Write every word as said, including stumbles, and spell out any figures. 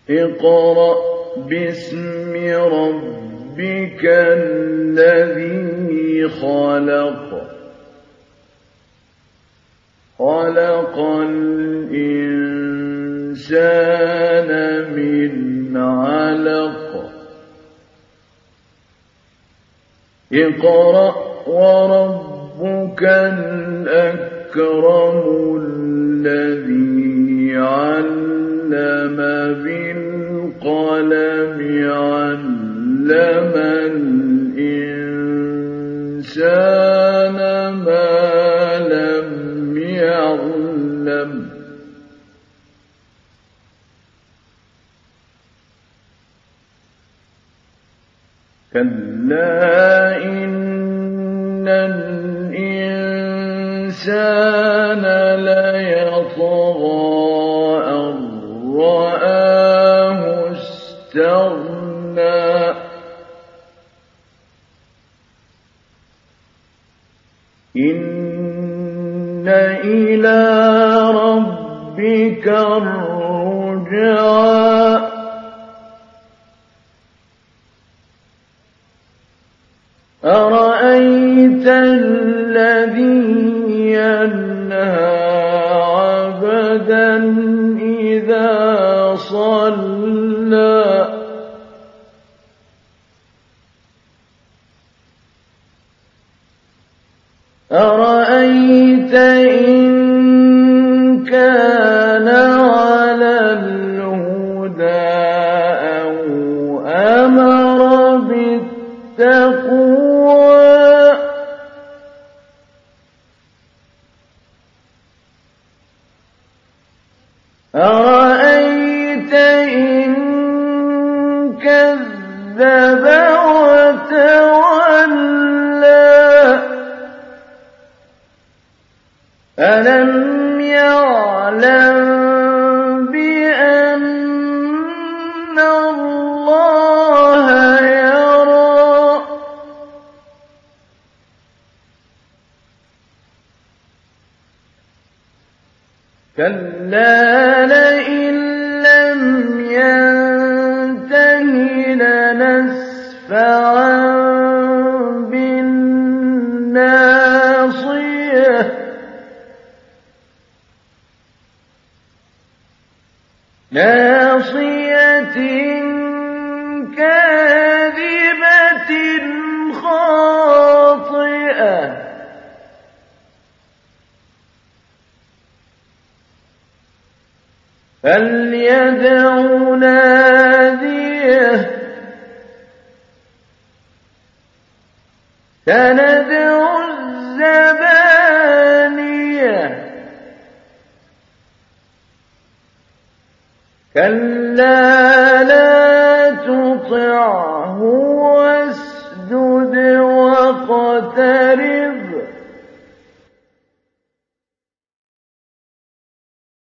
اقْرَأْ بِاسْمِ رَبِّكَ الَّذِي خَلَقَ خَلَقَ الْإِنسَانَ مِنْ عَلَقٍ اقْرَأْ وَرَبُّكَ الْأَكْرَمُ الَّذِي عَلَّمَ بِالْقَلَمِ عَلَّمَ الْإِنسَانَ مَا لَمْ يَعْلَمْ كَلَّا إِنَّ الْإِنسَانَ لَيَطْغَىٰ أَن رَّآهُ اسْتَغْنَىٰ إِنَّ إِلَىٰ رَبِّكَ الرُّجْعَىٰ أَرَأَيْتَ الَّذِي يَنْهَىٰ عَبْدًا إِذَا صَلَّىٰ أَرَأَيْتَ إِن كَانَ عَلَى الْهُدَىٰ أَوْ أَمَرَ بِالتَّقْوَىٰ أَرَأَيْتَ إِن كَذَّبَ وَتَوَلَّىٰ أَلَمْ يَعْلَمْ بِأَنَّ اللَّهَ يَرَىٰ كَلَّا لَئِن لَّمْ يَنتَهِ لَنَسْفَعًا بِالنَّاصِيَةِ نَاصِيَةٍ كَاذِبَةٍ خَاطِئَةٍ فَلْيَدْعُ نَادِيَهُ سَنَدْعُ الزَّبَانِيَةَ كَلَّا لَا تُطِعْهُ